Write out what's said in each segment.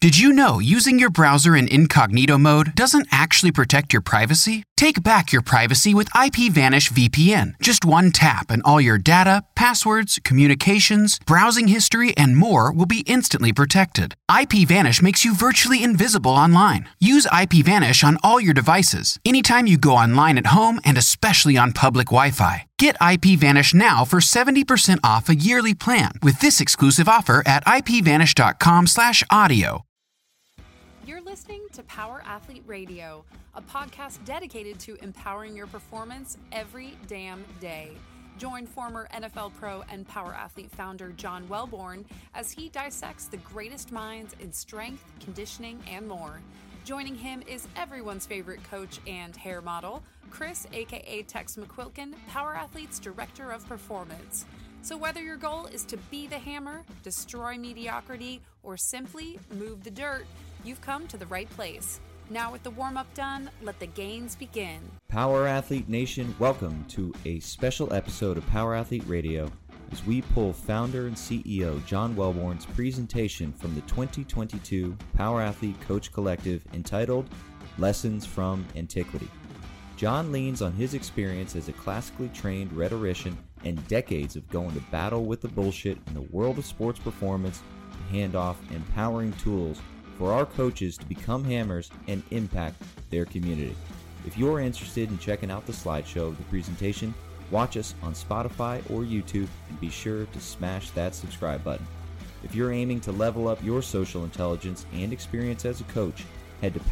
Did you know using your browser in incognito mode doesn't actually protect your privacy? Take back your privacy with IPVanish VPN. Just one tap and all your data, passwords, communications, browsing history, and more will be instantly protected. IPVanish makes you virtually invisible online. Use IPVanish on all your devices, anytime you go online at home and especially on public Wi-Fi. Get IPVanish now for 70% off a yearly plan with this exclusive offer at ipvanish.com/audio. You're listening to Power Athlete Radio, a podcast dedicated to empowering your performance every damn day. Join former NFL pro and Power Athlete founder John Welborn as he dissects the greatest minds in strength, conditioning, and more. Joining him is everyone's favorite coach and hair model, Chris, aka Tex McQuilkin, Power Athlete's Director of Performance. So whether your goal is to be the hammer, destroy mediocrity, or simply move the dirt, you've come to the right place. Now with the warm-up done, let the gains begin. Power Athlete Nation, welcome to a special episode of Power Athlete Radio as we pull founder and CEO John Welborn's presentation from the 2022 Power Athlete Coach Collective entitled Lessons from Antiquity. John leans on his experience as a classically trained rhetorician and decades of going to battle with the bullshit in the world of sports performance to hand off empowering tools for our coaches to become hammers and impact their community. If you're interested in checking out the slideshow of the presentation, watch us on Spotify or YouTube and be sure to smash that subscribe button. If you're aiming to level up your social intelligence and experience as a coach, head to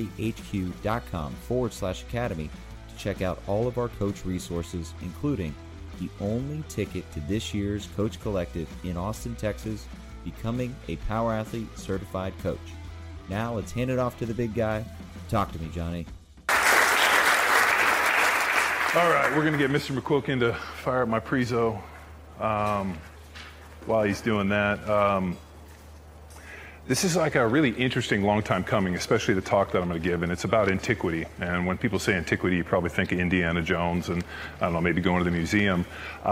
powerathletehq.com/academy to check out all of our coach resources, including the only ticket to this year's Coach Collective in Austin, Texas, becoming a Power Athlete certified coach. Now let's hand it off to the big guy. Talk to me, Johnny. All right, we're going to get Mr. McQuilkin to fire up my prezo while he's doing that. This is like a really interesting long time coming, especially the talk that I'm going to give, and it's about antiquity. And when people say antiquity, you probably think of Indiana Jones and, I don't know, maybe going to the museum.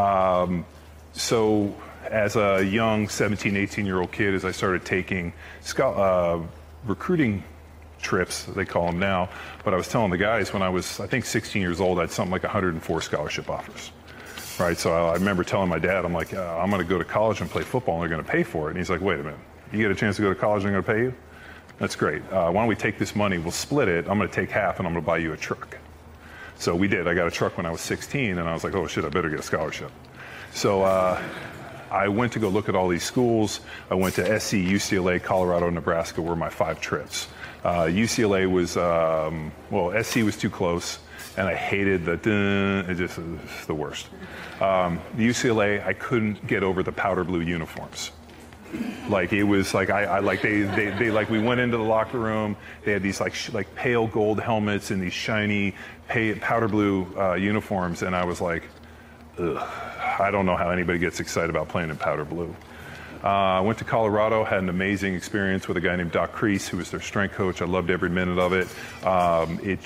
So as a young 17, 18-year-old kid, as I started taking recruiting trips, they call them now, but I was telling the guys when I was, I think, 16 years old, I had something like 104 scholarship offers, right? So I remember telling my dad, I'm like, I'm going to go to college and play football, and they're going to pay for it. And he's like, wait a minute, you get a chance to go to college and they're going to pay you? That's great. Why don't we take this money, we'll split it, I'm going to take half, and I'm going to buy you a truck. So we did. I got a truck when I was 16, and I was like, oh shit, I better get a scholarship. So I went to go look at all these schools. I went to SC, UCLA, Colorado, Nebraska were my 5 trips. UCLA was, SC was too close, and I hated it just was the worst. UCLA, I couldn't get over the powder blue uniforms. Like it was like they we went into the locker room. They had these like pale gold helmets and these shiny powder blue uniforms, and I was like, ugh, I don't know how anybody gets excited about playing in powder blue. I went to Colorado, had an amazing experience with a guy named Doc Kreese, who was their strength coach. I loved every minute of it. I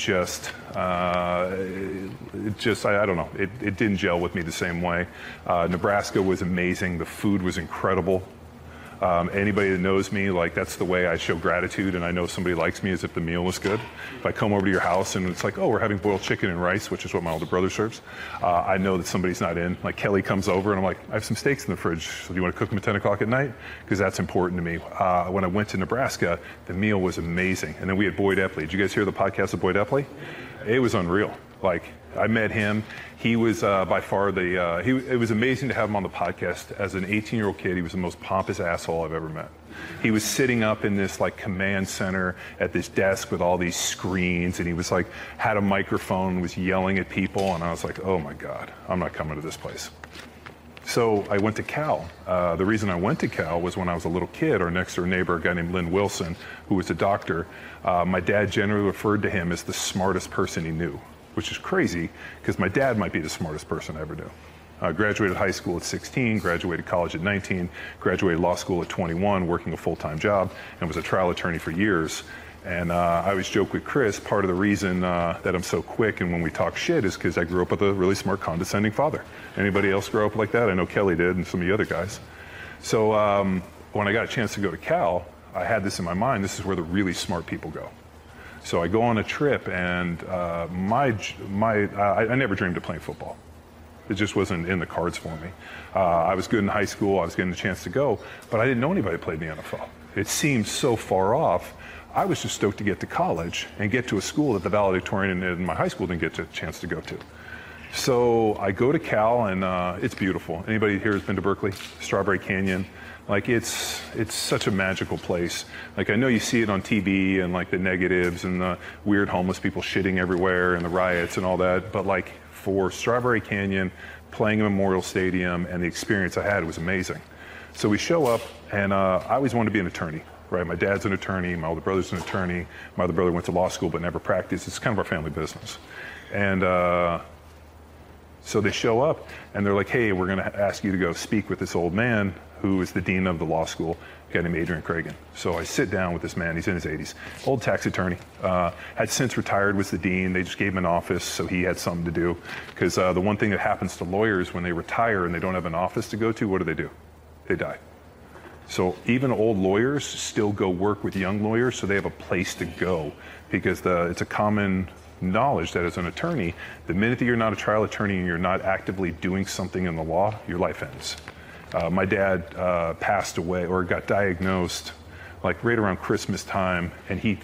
don't know, it didn't gel with me the same way. Nebraska was amazing. The food was incredible. Anybody that knows me, like that's the way I show gratitude, and I know somebody likes me is if the meal was good. If I come over to your house and it's like, oh, we're having boiled chicken and rice, which is what my older brother serves, I know that somebody's not in. Like Kelly comes over and I'm like, I have some steaks in the fridge. So do you want to cook them at 10 o'clock at night? Because that's important to me. When I went to Nebraska, the meal was amazing. And then we had Boyd Epley. Did you guys hear the podcast of Boyd Epley? It was unreal. Like, I met him. He was by far it was amazing to have him on the podcast. As an 18-year-old kid, he was the most pompous asshole I've ever met. He was sitting up in this like command center at this desk with all these screens, and he was like, had a microphone, was yelling at people, and I was like, oh my God, I'm not coming to this place. So I went to Cal. The reason I went to Cal was when I was a little kid, our next door neighbor, a guy named Lynn Wilson, who was a doctor, my dad generally referred to him as the smartest person he knew, which is crazy because my dad might be the smartest person I ever knew. Graduated high school at 16, graduated college at 19, graduated law school at 21, working a full-time job, and was a trial attorney for years. And I always joke with Chris, part of the reason that I'm so quick and when we talk shit is because I grew up with a really smart, condescending father. Anybody else grow up like that? I know Kelly did and some of the other guys. So when I got a chance to go to Cal, I had this in my mind, this is where the really smart people go. So I go on a trip, and I never dreamed of playing football. It just wasn't in the cards for me. I was good in high school, I was getting the chance to go, but I didn't know anybody played in the NFL. It seemed so far off. I was just stoked to get to college and get to a school that the valedictorian in my high school didn't get a chance to go to. So I go to Cal, and it's beautiful. Anybody here has been to Berkeley? Strawberry Canyon? Like, it's such a magical place. Like, I know you see it on TV and like the negatives and the weird homeless people shitting everywhere and the riots and all that, but like for Strawberry Canyon, playing in Memorial Stadium, and the experience I had was amazing. So we show up, and I always wanted to be an attorney, right? My dad's an attorney, my older brother's an attorney, my other brother went to law school but never practiced. It's kind of our family business. And so they show up, and they're like, hey, we're going to ask you to go speak with this old man who is the dean of the law school, a guy named Adrian Cragen. So I sit down with this man, he's in his 80s, old tax attorney, had since retired, was the dean. They just gave him an office so he had something to do. Because the one thing that happens to lawyers when they retire and they don't have an office to go to, what do? They die. So even old lawyers still go work with young lawyers so they have a place to go, because it's a common knowledge that as an attorney, the minute that you're not a trial attorney and you're not actively doing something in the law, your life ends. My dad passed away or got diagnosed like right around Christmas time, and he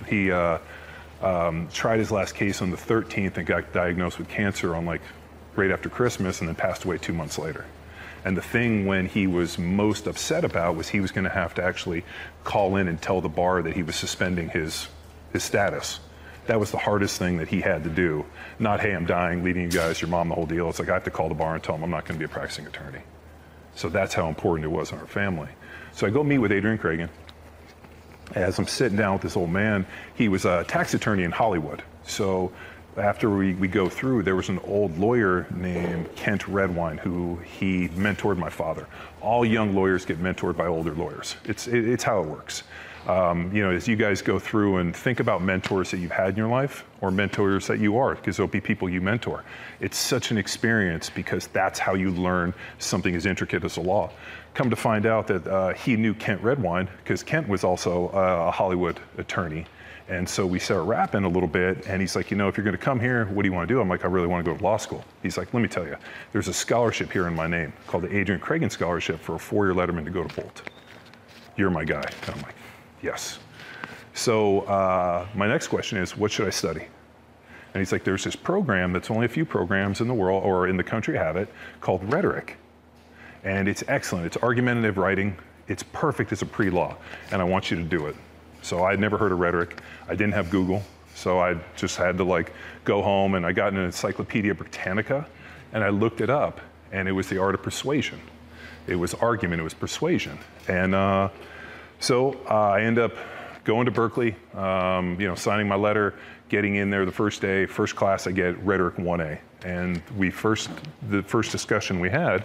tried his last case on the 13th and got diagnosed with cancer on like right after Christmas, and then passed away 2 months later. And the thing when he was most upset about was he was going to have to actually call in and tell the bar that he was suspending his status. That was the hardest thing that he had to do. Not, hey, I'm dying, leaving you guys, your mom, the whole deal. It's like I have to call the bar and tell them I'm not going to be a practicing attorney. So that's how important it was in our family. So I go meet with Adrian Cragen. As I'm sitting down with this old man, he was a tax attorney in Hollywood. So after we go through, there was an old lawyer named Kent Redwine who he mentored my father. All young lawyers get mentored by older lawyers. It's how it works. As you guys go through and think about mentors that you've had in your life, or mentors that you are, because there'll be people you mentor. It's such an experience because that's how you learn something as intricate as the law. Come to find out that he knew Kent Redwine because Kent was also a Hollywood attorney. And so we started rapping a little bit, and he's like, if you're going to come here, what do you want to do? I'm like, I really want to go to law school. He's like, let me tell you, there's a scholarship here in my name called the Adrian Cragen Scholarship for a 4-year letterman to go to Bolt. You're my guy. And I'm like, yes. So my next question is, what should I study? And he's like, there's this program that's only a few programs in the world or in the country have it called rhetoric. And it's excellent. It's argumentative writing. It's perfect as a pre-law. And I want you to do it. So I'd never heard of rhetoric. I didn't have Google. So I just had to go home, and I got an Encyclopedia Britannica, and I looked it up, and it was the art of persuasion. It was argument, it was persuasion. And so I end up going to Berkeley, signing my letter, getting in there the first day, first class I get Rhetoric 1A. And the first discussion we had,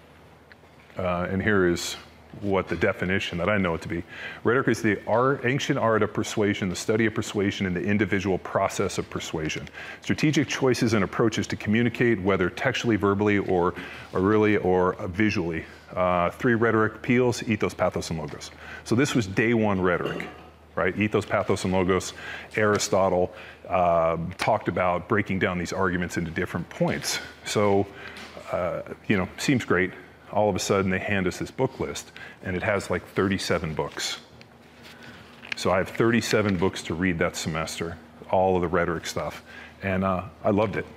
and here is what the definition that I know it to be. Rhetoric is the ancient art of persuasion, the study of persuasion and the individual process of persuasion. Strategic choices and approaches to communicate, whether textually, verbally, or visually. 3 rhetoric appeals: ethos, pathos, and logos. So this was day 1 rhetoric, right? Ethos, pathos, and logos. Aristotle talked about breaking down these arguments into different points. So, seems great. All of a sudden they hand us this book list, and it has 37 books. So I have 37 books to read that semester, all of the rhetoric stuff, and I loved it.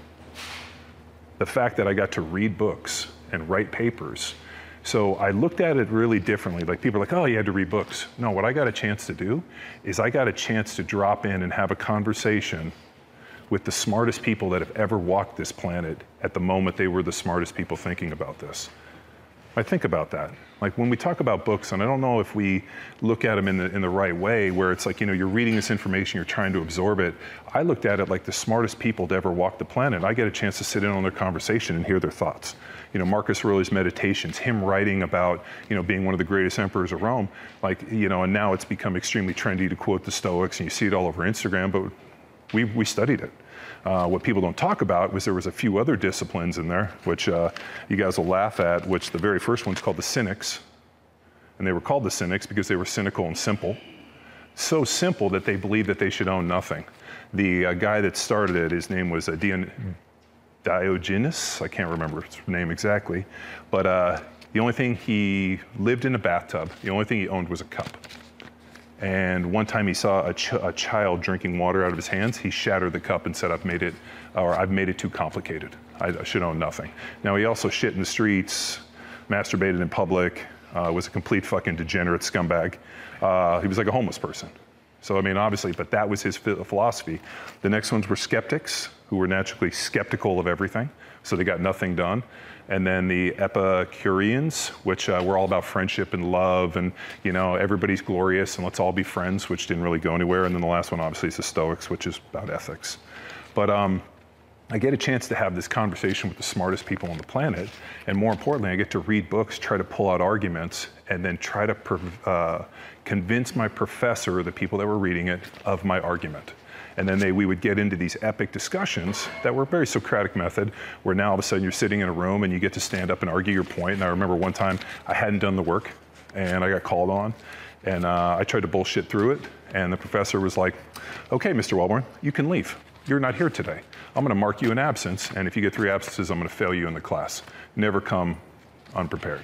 The fact that I got to read books and write papers. So I looked at it really differently. People are like, oh, you had to read books. No, what I got a chance to do is I got a chance to drop in and have a conversation with the smartest people that have ever walked this planet at the moment they were the smartest people thinking about this. I think about that. When we talk about books, and I don't know if we look at them in the right way, where it's you're reading this information, you're trying to absorb it. I looked at it like the smartest people to ever walk the planet. I get a chance to sit in on their conversation and hear their thoughts. Marcus Aurelius' Meditations, him writing about, being one of the greatest emperors of Rome, and now it's become extremely trendy to quote the Stoics, and you see it all over Instagram, but we studied it. What people don't talk about was there was a few other disciplines in there, which you guys will laugh at, which the very first one's called the Cynics. And they were called the cynics because they were cynical and simple. So simple that they believed that they should own nothing. The guy that started it, his name was Diogenes. I can't remember his name exactly. But the only thing, he lived in a bathtub. The only thing he owned was a cup. And one time he saw a child drinking water out of his hands. He shattered the cup and said, I've made it too complicated. I should own nothing. Now, he also shit in the streets, masturbated in public, was a complete fucking degenerate scumbag. He was like a homeless person. So, I mean, obviously, but that was his philosophy. The next ones were skeptics, who were naturally skeptical of everything, so they got nothing done. And then the Epicureans, which were all about friendship and love and, you know, everybody's glorious and let's all be friends, which didn't really go anywhere. And then the last one, obviously, is the Stoics, which is about ethics. But I get a chance to have this conversation with the smartest people on the planet. And more importantly, I get to read books, try to pull out arguments, and then try to convince my professor or the people that were reading it of my argument. And then we would get into these epic discussions that were a very Socratic method, where now all of a sudden you're sitting in a room and you get to stand up and argue your point. And I remember one time I hadn't done the work and I got called on and I tried to bullshit through it. And the professor was like, okay, Mr. Wellborn, you can leave. You're not here today. I'm gonna mark you in absence, and if you get 3 absences, I'm gonna fail you in the class. Never come unprepared.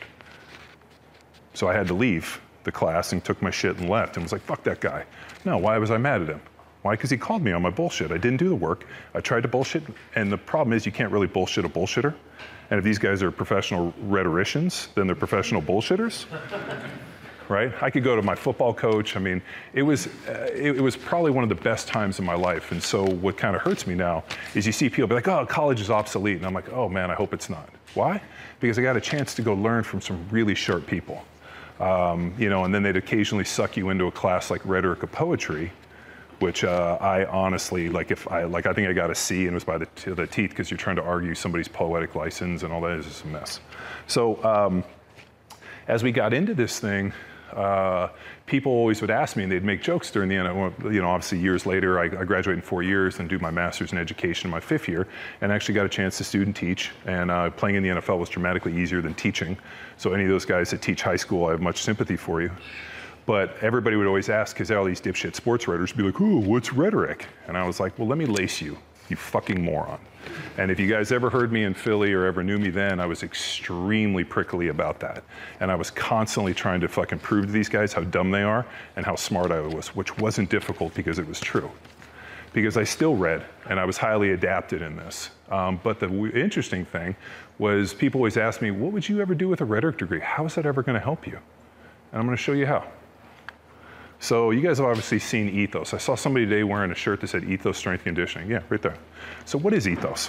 So I had to leave the class and took my shit and left and was like, fuck that guy. No, why was I mad at him? Why? Because he called me on my bullshit. I didn't do the work. I tried to bullshit, and the problem is you can't really bullshit a bullshitter. And if these guys are professional rhetoricians, then they're professional bullshitters, right? I could go to my football coach. I mean, it was probably one of the best times of my life. And so what kind of hurts me now is you see people be like, oh, college is obsolete. And I'm like, oh man, I hope it's not. Why? Because I got a chance to go learn from some really sharp people. You know, and then they'd occasionally suck you into a class like rhetoric of poetry, which I honestly, I think I got a C and it was by the teeth because you're trying to argue somebody's poetic license and all that is just a mess. So as we got into this thing, people always would ask me and they'd make jokes during the end. You know, obviously years later, I graduated in 4 years and do my master's in education in my 5th year and actually got a chance to student teach. And playing in the NFL was dramatically easier than teaching. So any of those guys that teach high school, I have much sympathy for you. But everybody would always ask, because all these dipshit sports writers would be like, ooh, what's rhetoric? And I was like, well, let me lace you, you fucking moron. And if you guys ever heard me in Philly or ever knew me then, I was extremely prickly about that. And I was constantly trying to fucking prove to these guys how dumb they are and how smart I was, which wasn't difficult because it was true. Because I still read, and I was highly adapted in this. But the interesting thing was people always ask me, what would you ever do with a rhetoric degree? How is that ever gonna help you? And I'm gonna show you how. So you guys have obviously seen Ethos. I saw somebody today wearing a shirt that said Ethos Strength Conditioning. Yeah, right there. So what is Ethos?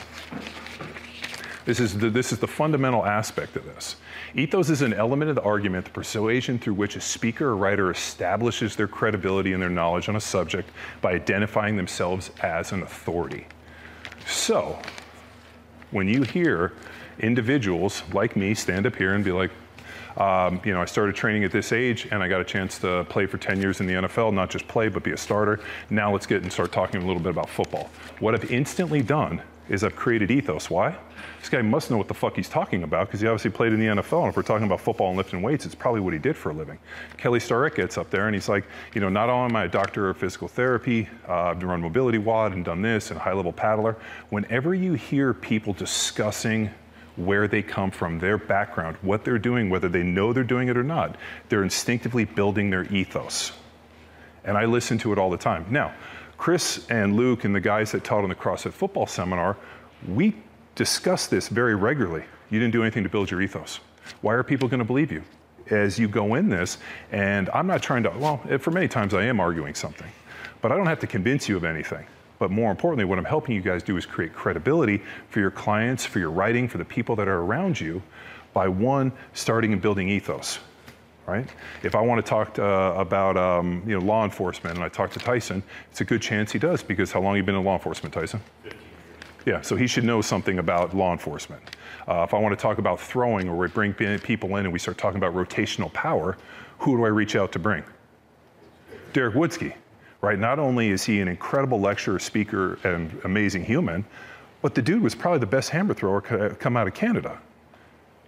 This is the fundamental aspect of this. Ethos is an element of the argument, the persuasion through which a speaker or writer establishes their credibility and their knowledge on a subject by identifying themselves as an authority. So when you hear individuals like me stand up here and be like, you know, I started training at this age and I got a chance to play for 10 years in the NFL, not just play, but be a starter. Now let's get and start talking a little bit about football. What I've instantly done is I've created Ethos. Why? This guy must know what the fuck he's talking about because he obviously played in the NFL. And if we're talking about football and lifting weights, it's probably what he did for a living. Kelly Starrett gets up there and he's like, you know, not only am I a doctor of physical therapy, I've run Mobility WOD and done this and high-level paddler. Whenever you hear people discussing where they come from, their background, what they're doing, whether they know they're doing it or not, they're instinctively building their ethos. And I listen to it all the time. Now, Chris and Luke and the guys that taught on the CrossFit football seminar, we discuss this very regularly. You didn't do anything to build your ethos. Why are people gonna believe you? As you go in this, and I'm not trying to, well, for many times I am arguing something, but I don't have to convince you of anything. But more importantly, what I'm helping you guys do is create credibility for your clients, for your writing, for the people that are around you by one, starting and building ethos, right? If I want to talk about you know, law enforcement and I talk to Tyson, it's a good chance he does because how long have you been in law enforcement, Tyson? 15 years. Yeah, so he should know something about law enforcement. If I want to talk about throwing or we bring people in and we start talking about rotational power, who do I reach out to bring? Derek Woodsky. Right? Not only is he an incredible lecturer, speaker, and amazing human, but the dude was probably the best hammer thrower come out of Canada.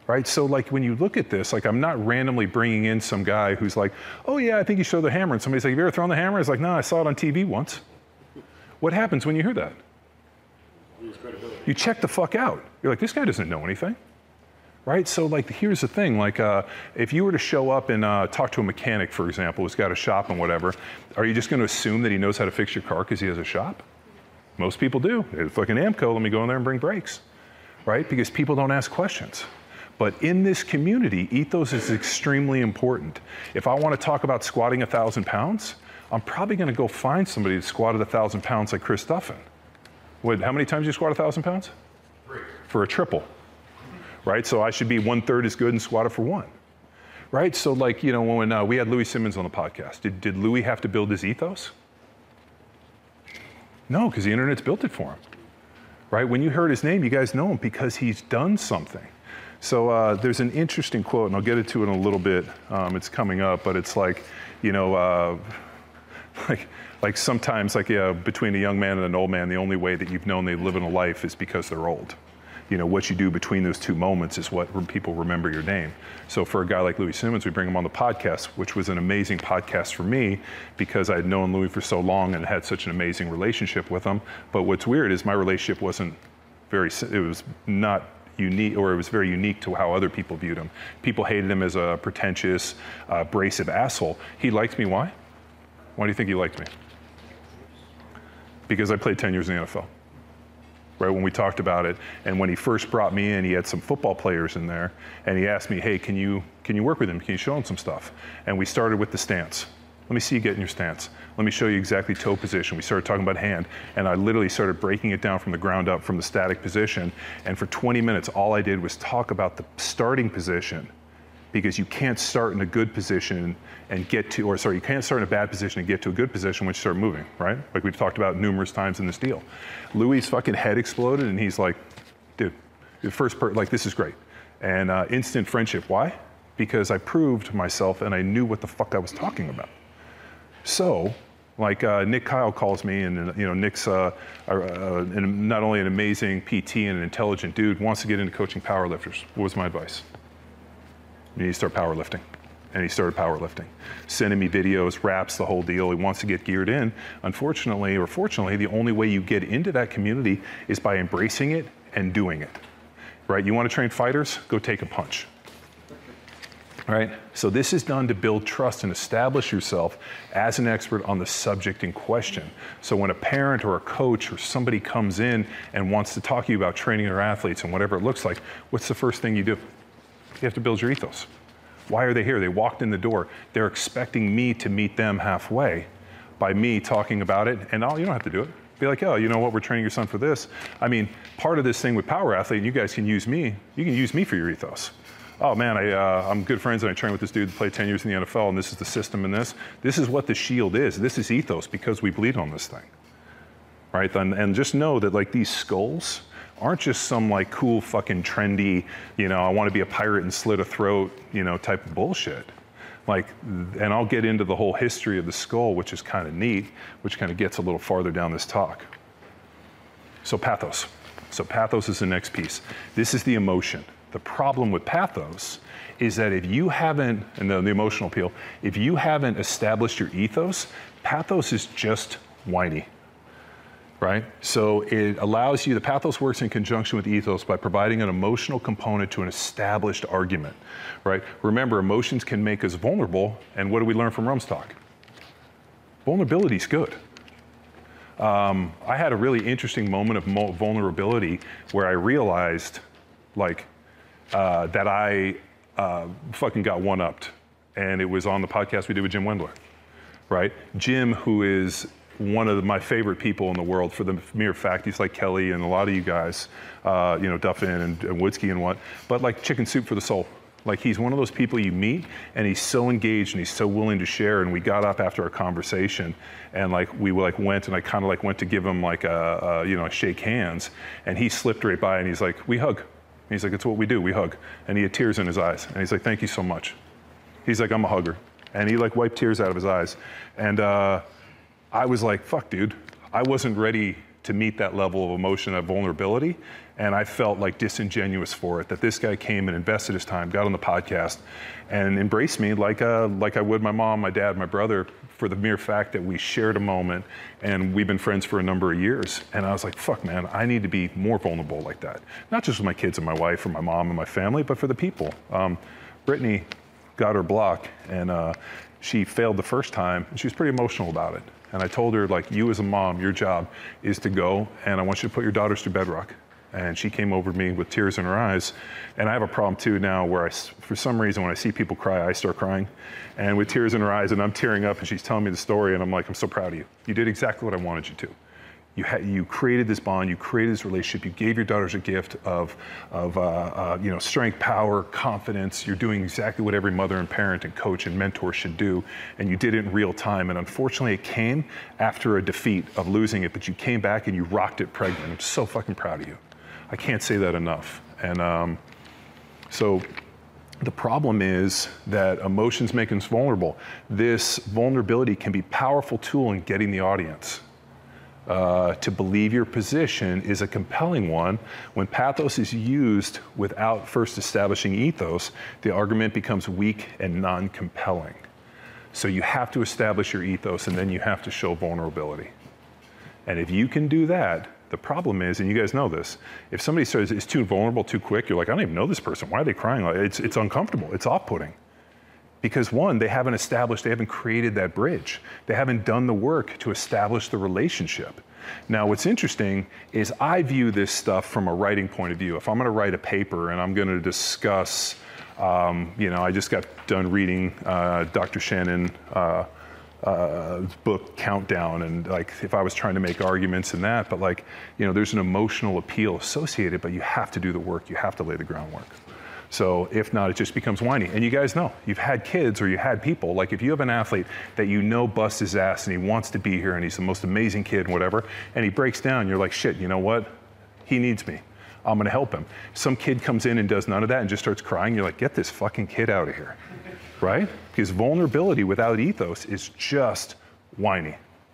right? So like when you look at this, like I'm not randomly bringing in some guy who's like, oh yeah, I think you show the hammer. And somebody's like, have you ever thrown the hammer? It's like, no, I saw it on TV once. What happens when you hear that? You check the fuck out. You're like, this guy doesn't know anything, right? So like, here's the thing, like if you were to show up and talk to a mechanic, for example, who's got a shop and whatever, are you just gonna assume that he knows how to fix your car because he has a shop? Most people do. It's fucking AAMCO, let me go in there and bring brakes, right? Because people don't ask questions. But in this community, ethos is extremely important. If I want to talk about squatting 1,000 pounds, I'm probably going to go find somebody that squatted 1,000 pounds like Chris Duffin. How many times you squat 1,000 pounds? 3. For a triple, right? So I should be 1/3 as good and squat it for 1, right? So like, you know, when we had Louis Simmons on the podcast, did Louis have to build his ethos? No, because the internet's built it for him, right? When you heard his name, you guys know him because he's done something. So there's an interesting quote, and I'll get into it in a little bit. It's coming up, but it's like, you know, like sometimes, like between a young man and an old man, the only way that you've known they live in a life is because they're old. You know, what you do between those two moments is what people remember your name. So for a guy like Louis Simmons, we bring him on the podcast, which was an amazing podcast for me because I had known Louis for so long and had such an amazing relationship with him. But what's weird is my relationship wasn't it was not unique, or it was very unique to how other people viewed him. People hated him as a pretentious, abrasive asshole. He liked me, why? Why do you think he liked me? Because I played 10 years in the NFL. Right, when we talked about it, and when he first brought me in, he had some football players in there, and he asked me, hey, can you work with him? Can you show him some stuff? And we started with the stance. Let me see you get in your stance. Let me show you exactly toe position. We started talking about hand, and I literally started breaking it down from the ground up, from the static position, and for 20 minutes, all I did was talk about the starting position, because you can't start in a good position and you can't start in a bad position and get to a good position once you start moving, right? Like we've talked about numerous times in this deal. Louis' fucking head exploded, and he's like, dude, like, this is great. And instant friendship, why? Because I proved myself and I knew what the fuck I was talking about. So, like Nick Kyle calls me, and you know, Nick's not only an amazing PT and an intelligent dude, wants to get into coaching powerlifters. What was my advice? You need to start powerlifting. And he started powerlifting, sending me videos, raps, the whole deal. He wants to get geared in. Unfortunately, or fortunately, the only way you get into that community is by embracing it and doing it, right? You want to train fighters? Go take a punch, right? So this is done to build trust and establish yourself as an expert on the subject in question. So when a parent or a coach or somebody comes in and wants to talk to you about training their athletes and whatever it looks like, what's the first thing you do? You have to build your ethos. Why are they here? They walked in the door. They're expecting me to meet them halfway by me talking about it. And you don't have to do it. Be like, oh, you know what? We're training your son for this. I mean, part of this thing with Power Athlete, and you guys can use me. You can use me for your ethos. Oh man, I'm good friends and I train with this dude that played 10 years in the NFL, and this is the system in this. This is what the shield is. This is ethos because we bleed on this thing, right? And just know that like these skulls aren't just some like cool fucking trendy, you know, I want to be a pirate and slit a throat, you know, type of bullshit. Like, and I'll get into the whole history of the skull, which is kind of neat, which kind of gets a little farther down this talk. So pathos. So pathos is the next piece. This is the emotion. The problem with pathos is that if you haven't, and the emotional appeal, if you haven't established your ethos, pathos is just whiny. Right? So it allows you, the pathos works in conjunction with ethos by providing an emotional component to an established argument, right? Remember, emotions can make us vulnerable, and what do we learn from Rumstock? Vulnerability is good. I had a really interesting moment of vulnerability where I realized, like, that I fucking got one-upped, and it was on the podcast we did with Jim Wendler, right? Jim, who is one of my favorite people in the world for the mere fact he's like Kelly and a lot of you guys, you know, Duffin and Woodsky and what, but like chicken soup for the soul. Like he's one of those people you meet and he's so engaged and he's so willing to share. And we got up after our conversation and like we like went and I kind of like went to give him like you know, shake hands, and he slipped right by and he's like, we hug. And he's like, it's what we do, we hug. And he had tears in his eyes and he's like, thank you so much. He's like, I'm a hugger. And he like wiped tears out of his eyes. And I was like, fuck, dude. I wasn't ready to meet that level of emotion, that vulnerability. And I felt like disingenuous for it, that this guy came and invested his time, got on the podcast, and embraced me like I would my mom, my dad, my brother, for the mere fact that we shared a moment, and we've been friends for a number of years. And I was like, fuck, man, I need to be more vulnerable like that. Not just with my kids and my wife or my mom and my family, but for the people. Brittany got her block, and she failed the first time, and she was pretty emotional about it. And I told her, like, you as a mom, your job is to go, and I want you to put your daughters through bedrock. And she came over to me with tears in her eyes. And I have a problem too now where for some reason, when I see people cry, I start crying. And with tears in her eyes, and I'm tearing up, and she's telling me the story, and I'm like, I'm so proud of you. You did exactly what I wanted you to. You created this bond, you created this relationship, you gave your daughters a gift of strength, power, confidence. You're doing exactly what every mother and parent and coach and mentor should do, and you did it in real time. And unfortunately, it came after a defeat of losing it, but you came back and you rocked it pregnant. I'm so fucking proud of you. I can't say that enough. And so the problem is that emotions make us vulnerable. This vulnerability can be a powerful tool in getting the audience to believe your position is a compelling one. When pathos is used without first establishing ethos, the argument becomes weak and non-compelling. So you have to establish your ethos, and then you have to show vulnerability. And if you can do that, the problem is, and you guys know this, if somebody says it's too vulnerable too quick, you're like, I don't even know this person. Why are they crying? It's uncomfortable. It's off-putting. Because one, they haven't created that bridge. They haven't done the work to establish the relationship. Now, what's interesting is I view this stuff from a writing point of view. If I'm going to write a paper and I'm going to discuss, I just got done reading Dr. Shannon, book Countdown, and like if I was trying to make arguments in that, but there's an emotional appeal associated, but you have to do the work, you have to lay the groundwork. So if not, it just becomes whiny. And you guys know, you've had kids or you had people, like if you have an athlete that you know busts his ass and he wants to be here and he's the most amazing kid and whatever, and he breaks down, you're like, shit, you know what? He needs me. I'm gonna help him. Some kid comes in and does none of that and just starts crying, you're like, get this fucking kid out of here, right? Because vulnerability without ethos is just whiny.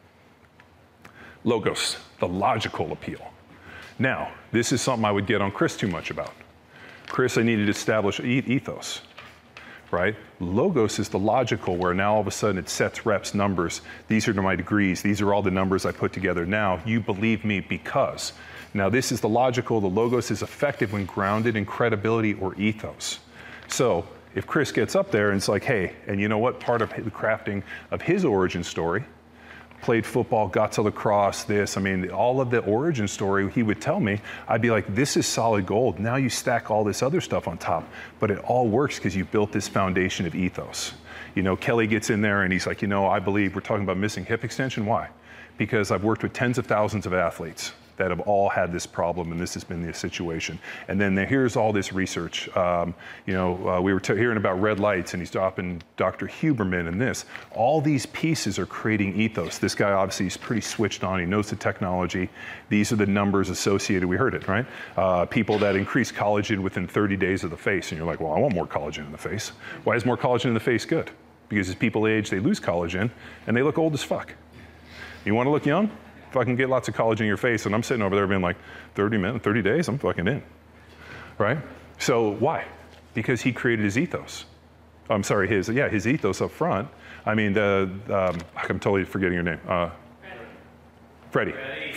Logos, the logical appeal. Now, this is something I would get on Chris too much about. Chris, I needed to establish ethos, right? Logos is the logical, where now all of a sudden it sets reps, numbers. These are my degrees. These are all the numbers I put together. Now you believe me because. Now this is the logical. The logos is effective when grounded in credibility or ethos. So if Chris gets up there and it's like, hey, and you know what? Part of the crafting of his origin story, played football, got to lacrosse, all of the origin story he would tell me, I'd be like, this is solid gold. Now you stack all this other stuff on top, but it all works because you built this foundation of ethos. Kelly gets in there and he's like, I believe we're talking about missing hip extension. Why? Because I've worked with tens of thousands of athletes that have all had this problem, and this has been the situation. And then here's all this research. We were hearing about red lights, and he's dropping Dr. Huberman and this. All these pieces are creating ethos. This guy obviously is pretty switched on. He knows the technology. These are the numbers associated. We heard it, right? People that increase collagen within 30 days of the face, and you're like, well, I want more collagen in the face. Why is more collagen in the face good? Because as people age, they lose collagen, and they look old as fuck. You want to look young? If I can get lots of collagen in your face, and I'm sitting over there being like, 30 days, I'm fucking in, right? So why? Because he created his ethos. I'm sorry, his ethos up front. I'm totally forgetting your name. Freddie.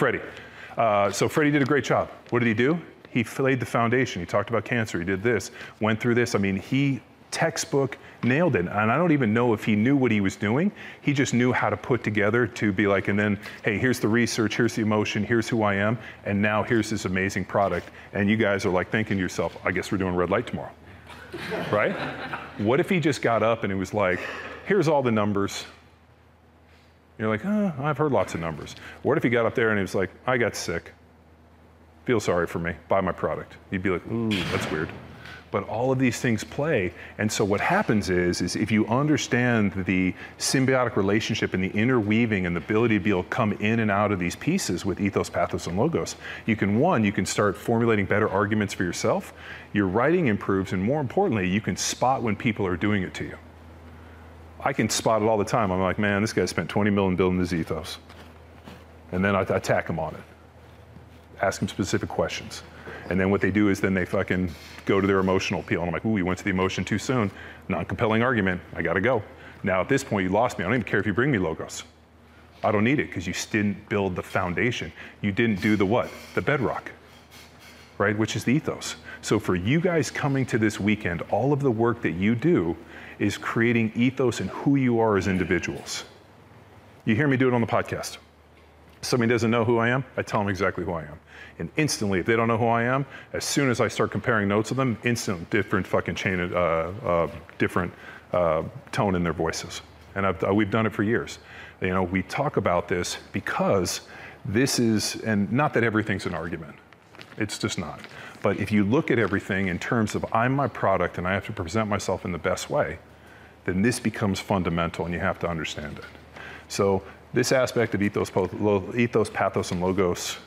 So Freddie did a great job. What did he do? He laid the foundation. He talked about cancer. He did this, went through this. He textbook nailed it. And I don't even know if he knew what he was doing. He just knew how to put together to be like, and then, hey, here's the research, here's the emotion, here's who I am, and now here's this amazing product. And you guys are like thinking to yourself, I guess we're doing red light tomorrow, right? What if he just got up and it was like, here's all the numbers. You're like, I've heard lots of numbers. What if he got up there and he was like, I got sick. Feel sorry for me, buy my product. You'd be like, ooh, that's weird. But all of these things play, and so what happens is if you understand the symbiotic relationship and the interweaving and the ability to be able to come in and out of these pieces with ethos, pathos, and logos, you can start formulating better arguments for yourself, your writing improves, and more importantly, you can spot when people are doing it to you. I can spot it all the time. I'm like, man, this guy spent $20 million building his ethos. And then I attack him on it. Ask them specific questions. And then what they do is then they fucking go to their emotional appeal. And I'm like, ooh, you went to the emotion too soon. Non-compelling argument, I gotta go. Now at this point, you lost me. I don't even care if you bring me logos. I don't need it because you didn't build the foundation. You didn't do the what? The bedrock, right? Which is the ethos. So for you guys coming to this weekend, all of the work that you do is creating ethos in who you are as individuals. You hear me do it on the podcast. Somebody doesn't know who I am, I tell them exactly who I am. And instantly, if they don't know who I am, as soon as I start comparing notes with them, instant different fucking chain of different tone in their voices. And we've done it for years. You know, we talk about this because this is, and not that everything's an argument. It's just not. But if you look at everything in terms of I'm my product and I have to present myself in the best way, then this becomes fundamental and you have to understand it. So this aspect of ethos, pathos, and logos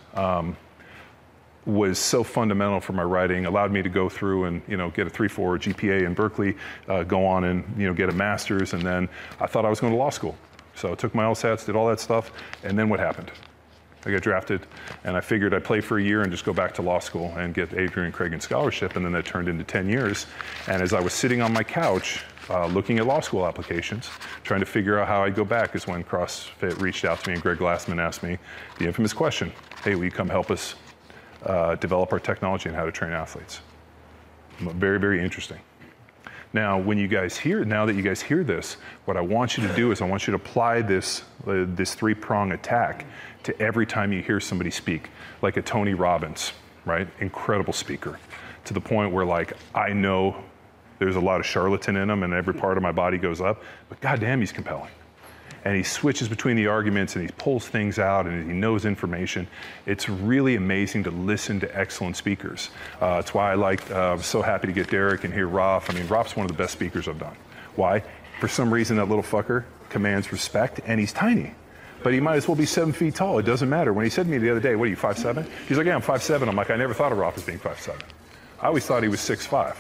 was so fundamental for my writing, allowed me to go through and, you know, get a 3.4 GPA in Berkeley, go on and, you know, get a master's, and then I thought I was going to law school. So I took my LSATs, did all that stuff, and then what happened? I got drafted, and I figured I'd play for a year and just go back to law school and get Adrian Craigen Scholarship, and then that turned into 10 years. And as I was sitting on my couch, looking at law school applications, trying to figure out how I'd go back, is when CrossFit reached out to me and Greg Glassman asked me the infamous question, hey, will you come help us develop our technology and how to train athletes? Very, very interesting. Now, when you guys hear, now that you guys hear this, what I want you to do is I want you to apply this three-prong attack to every time you hear somebody speak, like a Tony Robbins, right? Incredible speaker, to the point where, like, I know there's a lot of charlatan in him and every part of my body goes up, but goddamn, he's compelling. And he switches between the arguments and he pulls things out and he knows information. It's really amazing to listen to excellent speakers. It's why I was so happy to get Derek and hear Ralph. I mean, Ralph's one of the best speakers I've done. Why? For some reason, that little fucker commands respect, and he's tiny. But he might as well be 7 feet tall. It doesn't matter. When he said to me the other day, what are you, 5'7"? He's like, yeah, I'm 5'7". I'm like, I never thought of Ralph as being 5'7". I always thought he was 6'5",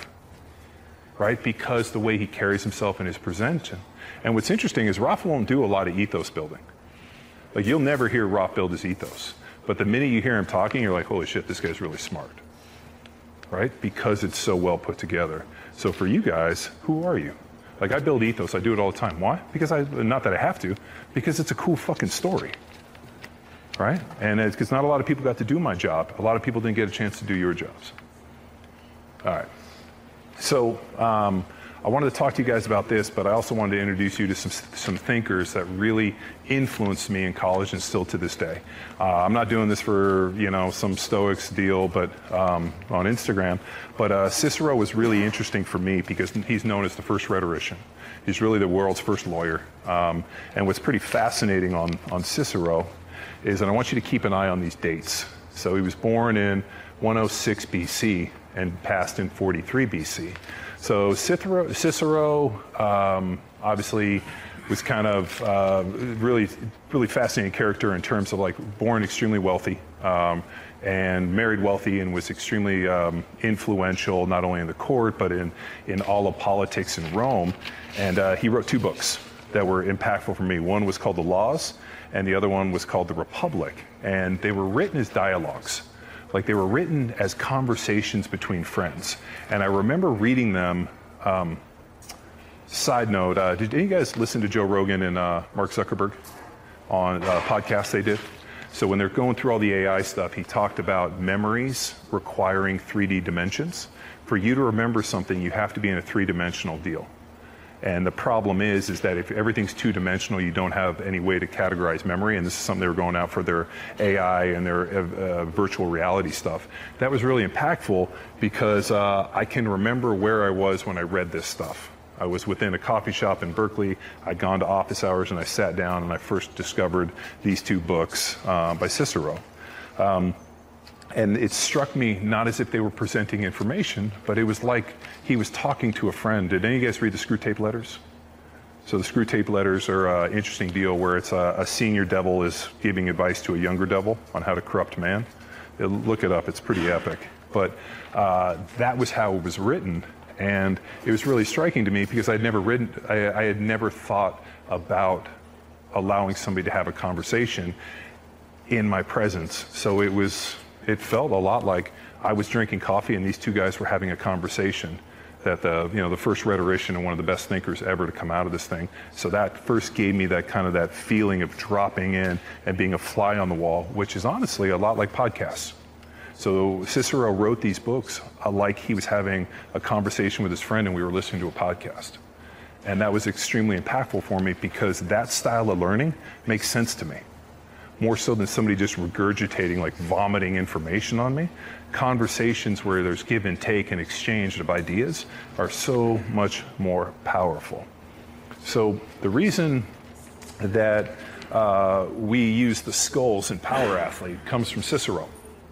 right? Because the way he carries himself in his presentation. And what's interesting is Ralph won't do a lot of ethos building. Like, you'll never hear Ralph build his ethos. But the minute you hear him talking, you're like, holy shit, this guy's really smart, right? Because it's so well put together. So for you guys, who are you? Like, I build ethos, I do it all the time. Why? Because not that I have to, because it's a cool fucking story, right? And it's because not a lot of people got to do my job. A lot of people didn't get a chance to do your jobs. All right. So I wanted to talk to you guys about this, but I also wanted to introduce you to some thinkers that really influenced me in college and still to this day. I'm not doing this for, you know, some Stoics deal, but on Instagram. But Cicero was really interesting for me because he's known as the first rhetorician. He's really the world's first lawyer. And what's pretty fascinating on Cicero is, and I want you to keep an eye on these dates. So he was born in 106 BC and passed in 43 BC. So Cicero obviously was kind of really fascinating character in terms of, like, born extremely wealthy and married wealthy, and was extremely influential not only in the court but in all of politics in Rome. And he wrote 2 books that were impactful for me. One was called The Laws, and the other one was called The Republic. And they were written as dialogues. Like, they were written as conversations between friends. And I remember reading them. Side note, did any of you guys listen to Joe Rogan and Mark Zuckerberg on podcasts they did? So when they're going through all the AI stuff, he talked about memories requiring 3D dimensions. For you to remember something, you have to be in a 3-dimensional deal. And the problem is that if everything's 2-dimensional, you don't have any way to categorize memory. And this is something they were going out for their AI and their virtual reality stuff. That was really impactful because I can remember where I was when I read this stuff. I was within a coffee shop in Berkeley. I'd gone to office hours and I sat down and I first discovered these 2 books by Cicero. And it struck me not as if they were presenting information, but it was like he was talking to a friend. Did any of you guys read the Screwtape Letters? So the Screwtape Letters are an interesting deal where it's a senior devil is giving advice to a younger devil on how to corrupt man. Look it up, it's pretty epic. But that was how it was written. And it was really striking to me because I had never thought about allowing somebody to have a conversation in my presence. So it was It felt a lot like I was drinking coffee and these two guys were having a conversation. That the first rhetorician and one of the best thinkers ever to come out of this thing. So that first gave me that kind of that feeling of dropping in and being a fly on the wall, which is honestly a lot like podcasts. So Cicero wrote these books like he was having a conversation with his friend and we were listening to a podcast. And that was extremely impactful for me because that style of learning makes sense to me. More so than somebody just regurgitating, like vomiting information on me. Conversations where there's give and take and exchange of ideas are so much more powerful. So the reason that we use the skulls in Power Athlete comes from Cicero.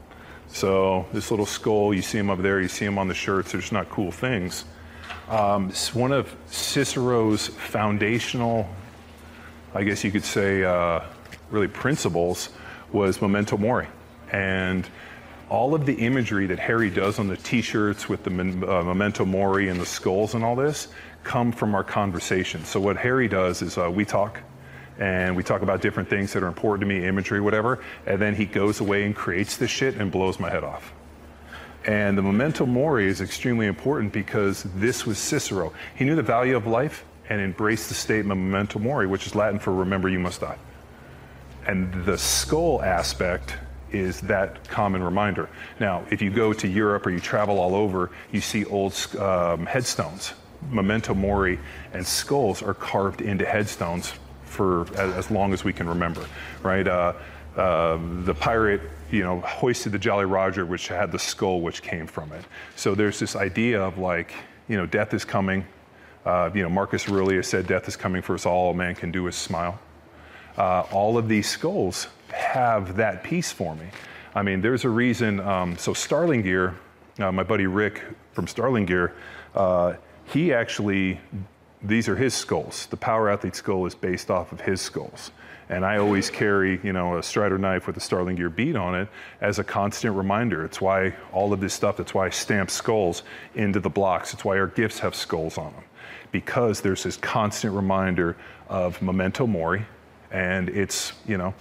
So this little skull, you see him up there, you see him on the shirts, there's not cool things. It's one of Cicero's foundational, I guess you could say, really principles was memento mori. And all of the imagery that Harry does on the t-shirts with the memento mori and the skulls and all this come from our conversation. So what Harry does is we talk about different things that are important to me, imagery, whatever, and then he goes away and creates this shit and blows my head off. And the memento mori is extremely important because this was Cicero. He knew the value of life and embraced the statement memento mori, which is Latin for remember you must die. And the skull aspect is that common reminder. Now, if you go to Europe or you travel all over, you see old headstones. Memento mori and skulls are carved into headstones for as long as we can remember, right? The pirate, hoisted the Jolly Roger, which had the skull which came from it. So there's this idea of like, death is coming. Marcus Aurelius said death is coming for us all man can do is smile. All of these skulls have that piece for me. I mean, there's a reason, so Starling Gear, my buddy Rick from Starling Gear, he actually, these are his skulls. The Power Athlete skull is based off of his skulls. And I always carry, a Strider knife with a Starling Gear bead on it as a constant reminder. It's why all of this stuff, that's why I stamp skulls into the blocks. It's why our gifts have skulls on them. Because there's this constant reminder of memento mori. And it's,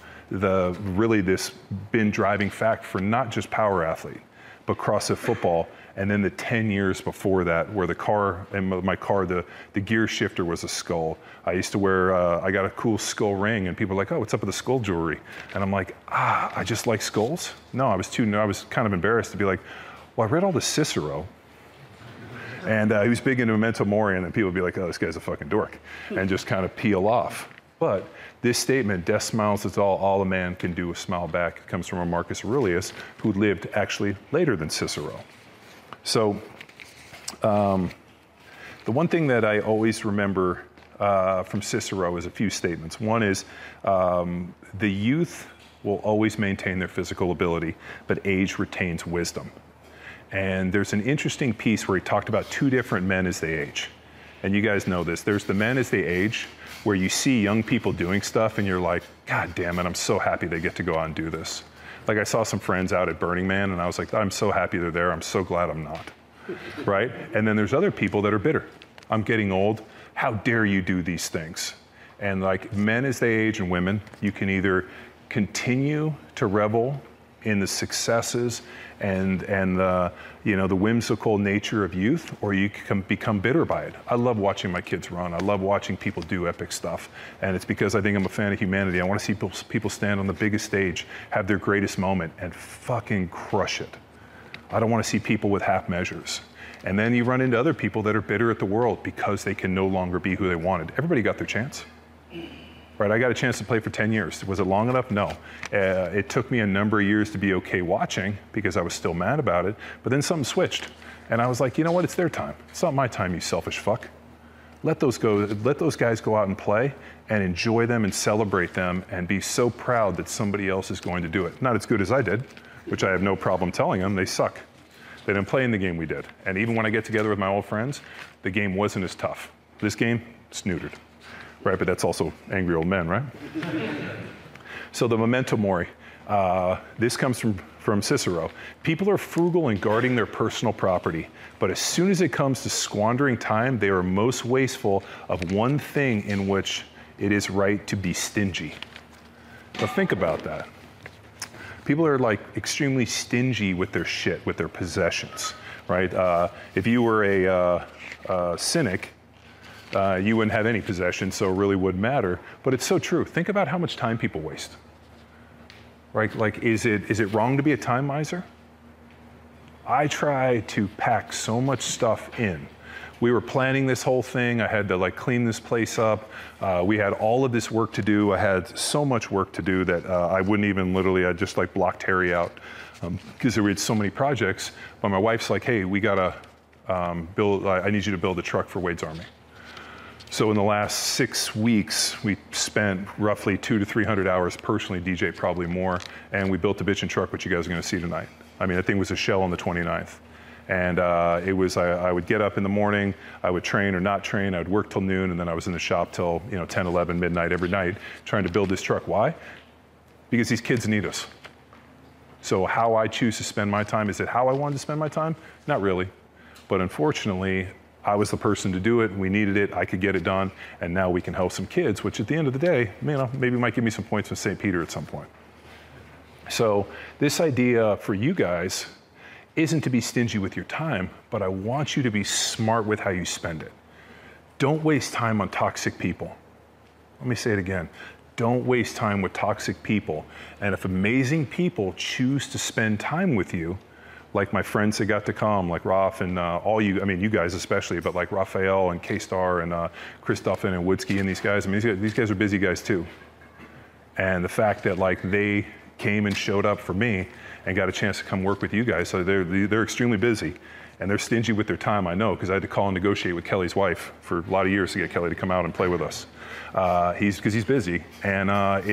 this been driving fact for not just Power Athlete, but CrossFit football. And then the 10 years before that, where the gear shifter was a skull. I used to wear, I got a cool skull ring, and people were like, oh, what's up with the skull jewelry? And I'm like, I just like skulls? No, I was kind of embarrassed to be like, well, I read all the Cicero. And he was big into memento mori, and then people would be like, oh, this guy's a fucking dork, and just kind of peel off. But this statement, death smiles is all a man can do is smile back, comes from a Marcus Aurelius, who lived actually later than Cicero. So the one thing that I always remember from Cicero is a few statements. One is the youth will always maintain their physical ability, but age retains wisdom. And there's an interesting piece where he talked about two different men as they age. And you guys know this. There's the men as they age, where you see young people doing stuff and you're like, God damn it, I'm so happy they get to go out and do this. Like I saw some friends out at Burning Man and I was like, I'm so happy they're there. I'm so glad I'm not, right? And then there's other people that are bitter. I'm getting old. How dare you do these things? And like men as they age and women, you can either continue to revel in the successes and the whimsical nature of youth, or you can become bitter by it. I love watching my kids run. I love watching people do epic stuff. And it's because I think I'm a fan of humanity. I want to see people stand on the biggest stage, have their greatest moment, and fucking crush it. I don't want to see people with half measures. And then you run into other people that are bitter at the world because they can no longer be who they wanted. Everybody got their chance. Right, I got a chance to play for 10 years. Was it long enough? No. It took me a number of years to be okay watching because I was still mad about it, but then something switched. And I was like, you know what, it's their time. It's not my time, you selfish fuck. Let those guys go out and play and enjoy them and celebrate them and be so proud that somebody else is going to do it. Not as good as I did, which I have no problem telling them, they suck. They didn't play in the game we did. And even when I get together with my old friends, the game wasn't as tough. This game, snootered. Right, but that's also angry old men, right? So the memento mori, this comes from Cicero. People are frugal in guarding their personal property, but as soon as it comes to squandering time, they are most wasteful of one thing in which it is right to be stingy. Now think about that. People are like extremely stingy with their shit, with their possessions, right? If you were a cynic, you wouldn't have any possessions, so it really wouldn't matter. But it's so true. Think about how much time people waste, right? Like, is it wrong to be a time miser? I try to pack so much stuff in. We were planning this whole thing. I had to like clean this place up. We had all of this work to do. I had so much work to do that I wouldn't even I just like blocked Harry out because there were so many projects. But my wife's like, hey, we gotta I need you to build a truck for Wade's Army. So in the last 6 weeks, we spent roughly 200 to 300 hours personally, DJ probably more, and we built a bitchin' truck, which you guys are gonna see tonight. I mean, that thing was a shell on the 29th. And I would get up in the morning, I would train or not train, I would work till noon, and then I was in the shop till 10, 11, midnight every night trying to build this truck. Why? Because these kids need us. So how I choose to spend my time, is it how I wanted to spend my time? Not really. But unfortunately, I was the person to do it, we needed it, I could get it done, and now we can help some kids, which at the end of the day, maybe might give me some points with St. Peter at some point. So this idea for you guys isn't to be stingy with your time, but I want you to be smart with how you spend it. Don't waste time on toxic people. Let me say it again. Don't waste time with toxic people. And if amazing people choose to spend time with you, like my friends that got to come, like Raf and all you, I mean, you guys especially, but like Raphael and K-Star and Chris Duffin and Woodsky and these guys, I mean, these guys are busy guys too. And the fact that like they came and showed up for me and got a chance to come work with you guys. So they're extremely busy and they're stingy with their time, I know, because I had to call and negotiate with Kelly's wife for a lot of years to get Kelly to come out and play with us. Because he's busy, and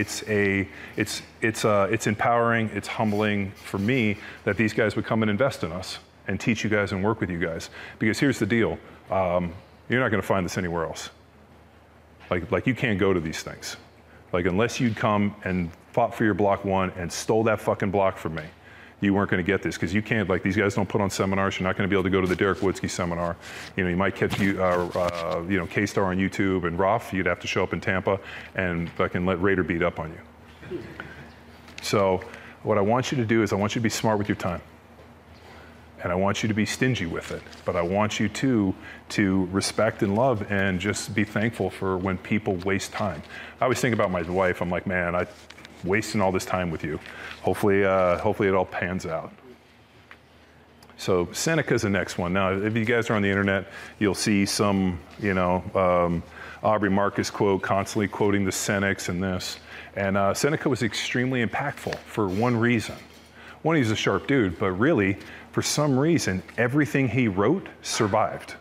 it's empowering, it's humbling for me that these guys would come and invest in us and teach you guys and work with you guys. Because here's the deal, you're not going to find this anywhere else. Like you can't go to these things. Like unless you'd come and fought for your block one and stole that fucking block from me, you weren't going to get this, because you can't, like these guys don't put on seminars. You're not going to be able to go to the Derek Woodsky seminar. You might catch K-Star on YouTube, and Roth, you'd have to show up in Tampa and fucking let Raider beat up on you. So what I want you to do is I want you to be smart with your time. And I want you to be stingy with it, but I want you to respect and love and just be thankful for when people waste time. I always think about my wife. I'm like, man, I'm wasting all this time with you. Hopefully it all pans out. So Seneca's the next one. Now, if you guys are on the internet, you'll see some, Aubrey Marcus quote, constantly quoting the Senex and this. And Seneca was extremely impactful for one reason. One, he's a sharp dude, but really, for some reason, everything he wrote survived.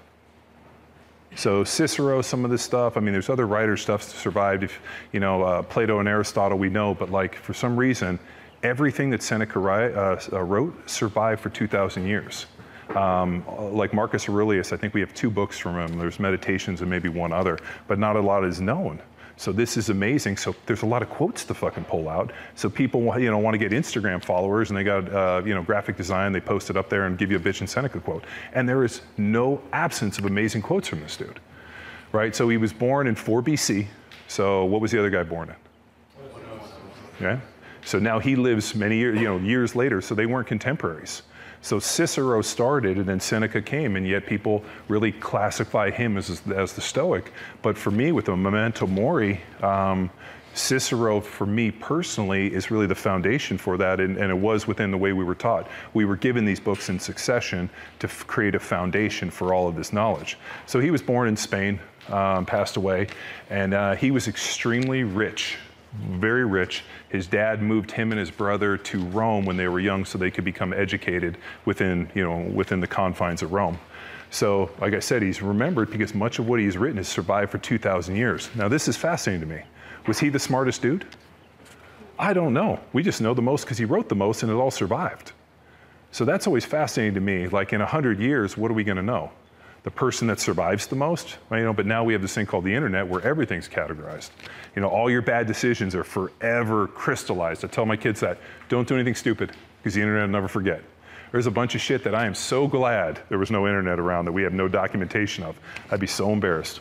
So Cicero, some of this stuff, I mean, there's other writers' stuff that survived. If, Plato and Aristotle, we know, but like for some reason, everything that Seneca wrote survived for 2,000 years. Like Marcus Aurelius, I think we have 2 books from him. There's Meditations and maybe one other, but not a lot is known. So this is amazing. So there's a lot of quotes to fucking pull out. So people, want to get Instagram followers, and they got, graphic design. They post it up there and give you a bitch and Seneca quote. And there is no absence of amazing quotes from this dude, right? So he was born in 4 BC. So what was the other guy born in? Yeah. So now he lives many years, years later. So they weren't contemporaries. So Cicero started, and then Seneca came, and yet people really classify him as the Stoic. But for me, with the memento mori, Cicero, for me personally, is really the foundation for that, and it was within the way we were taught. We were given these books in succession to create a foundation for all of this knowledge. So he was born in Spain, passed away, and he was extremely rich. Very rich. His dad moved him and his brother to Rome when they were young so they could become educated within the confines of Rome. So, like I said, he's remembered because much of what he's written has survived for 2,000 years. Now, this is fascinating to me. Was he the smartest dude? I don't know. We just know the most because he wrote the most and it all survived. So that's always fascinating to me. Like in 100 years, what are we going to know? The person that survives the most, but now we have this thing called the internet where everything's categorized. All your bad decisions are forever crystallized. I tell my kids that, don't do anything stupid because the internet will never forget. There's a bunch of shit that I am so glad there was no internet around that we have no documentation of. I'd be so embarrassed.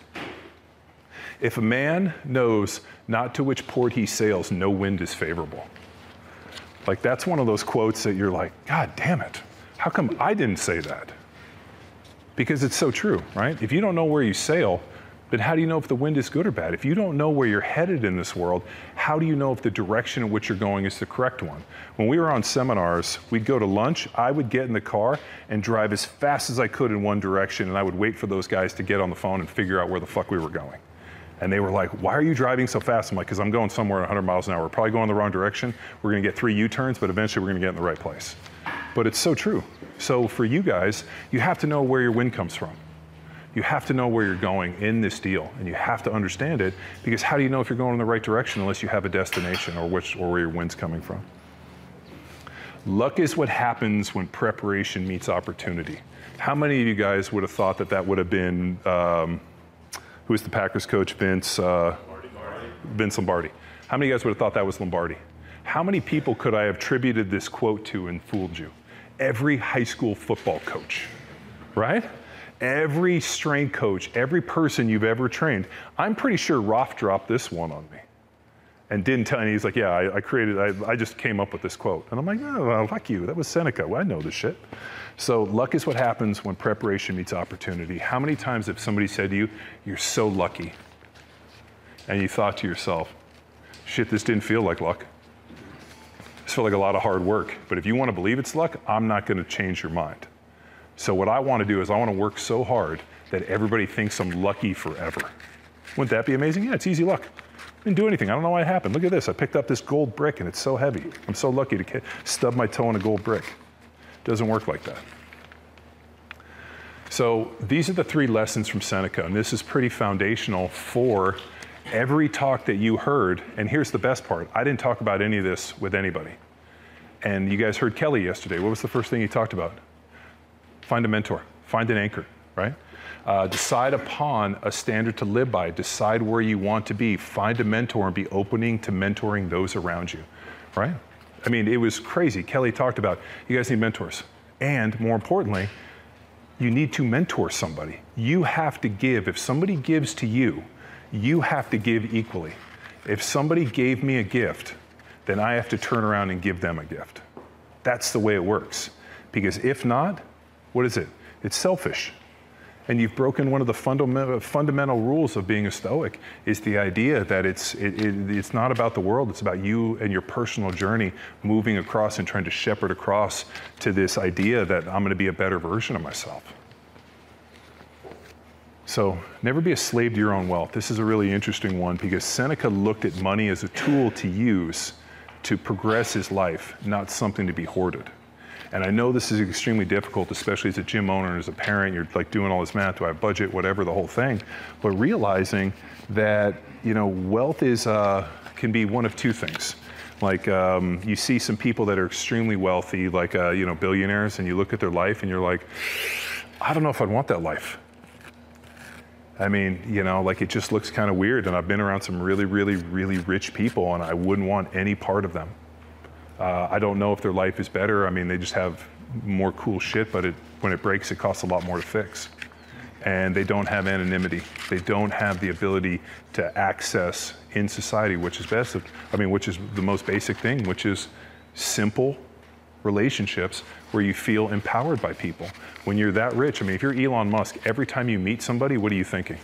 If a man knows not to which port he sails, no wind is favorable. Like, that's one of those quotes that you're like, God damn it, how come I didn't say that? Because it's so true, right? If you don't know where you sail, then how do you know if the wind is good or bad? If you don't know where you're headed in this world, how do you know if the direction in which you're going is the correct one? When we were on seminars, we'd go to lunch, I would get in the car and drive as fast as I could in one direction, and I would wait for those guys to get on the phone and figure out where the fuck we were going. And they were like, why are you driving so fast? I'm like, because I'm going somewhere at 100 miles an hour. We're probably going the wrong direction. We're gonna get 3 U-turns, but eventually we're gonna get in the right place. But it's so true. So for you guys, you have to know where your wind comes from. You have to know where you're going in this deal, and you have to understand it, because how do you know if you're going in the right direction unless you have a destination or where your wind's coming from? Luck is what happens when preparation meets opportunity. How many of you guys would have thought that that would have been, who was the Packers coach, Vince Lombardi? How many of you guys would have thought that was Lombardi? How many people could I have attributed this quote to and fooled you? Every high school football coach, right? Every strength coach, every person you've ever trained. I'm pretty sure Roth dropped this one on me and didn't tell me. He's like, yeah, I just came up with this quote. And I'm like, oh, well, fuck you, that was Seneca. Well, I know this shit. So luck is what happens when preparation meets opportunity. How many times have somebody said to you, you're so lucky? And you thought to yourself, shit, this didn't feel like luck. This felt like a lot of hard work. But if you want to believe it's luck, I'm not going to change your mind. So what I want to do is I want to work so hard that everybody thinks I'm lucky forever. Wouldn't that be amazing? Yeah, it's easy luck. I didn't do anything. I don't know why it happened. Look at this. I picked up this gold brick and it's so heavy. I'm so lucky to stub my toe on a gold brick. It doesn't work like that. So these are the 3 lessons from Seneca, and this is pretty foundational for every talk that you heard. And here's the best part. I didn't talk about any of this with anybody. And you guys heard Kelly yesterday. What was the first thing he talked about? Find a mentor, find an anchor, right? Decide upon a standard to live by, decide where you want to be, find a mentor and be opening to mentoring those around you, right? I mean, it was crazy. Kelly talked about, you guys need mentors. And more importantly, you need to mentor somebody. You have to give. If somebody gives to you, you have to give equally. If somebody gave me a gift, then I have to turn around and give them a gift. That's the way it works. Because if not, what is it? It's selfish. And you've broken one of the fundamental rules of being a Stoic, is the idea that it's not about the world, it's about you and your personal journey moving across and trying to shepherd across to this idea that I'm gonna be a better version of myself. So never be a slave to your own wealth. This is a really interesting one because Seneca looked at money as a tool to use to progress his life, not something to be hoarded. And I know this is extremely difficult, especially as a gym owner and as a parent. You're like doing all this math, do I have budget, whatever, the whole thing. But realizing that, you know, wealth is can be one of 2 things. Like you see some people that are extremely wealthy, like you know, billionaires, and you look at their life and you're like, I don't know if I'd want that life. I mean, you know, like it just looks kind of weird. And I've been around some really, really, really rich people, and I wouldn't want any part of them. I don't know if their life is better. I mean, they just have more cool shit, but when it breaks, it costs a lot more to fix. And they don't have anonymity. They don't have the ability to access in society, which is best. I mean, which is the most basic thing, which is simple relationships where you feel empowered by people. When you're that rich, I mean, if you're Elon Musk, every time you meet somebody, what are you thinking?